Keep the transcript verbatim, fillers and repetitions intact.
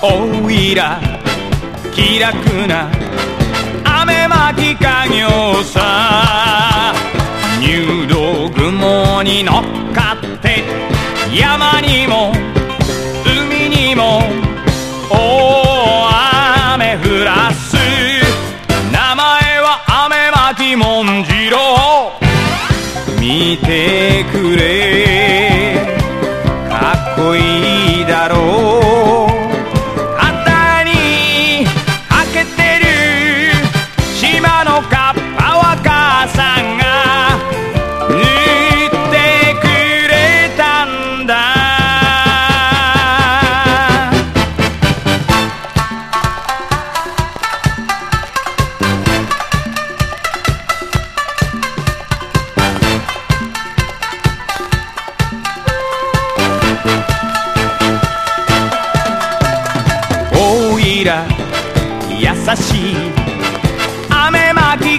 おいら気楽な雨巻き家業さ、入道雲に乗っかって山にも海にも大雨降らす。名前は雨巻きもんじろう、見てくれかっこいいだろう。旗にかけてる島のカッパは母さんが縫ってくれたんだ。おいら優しい雨巻き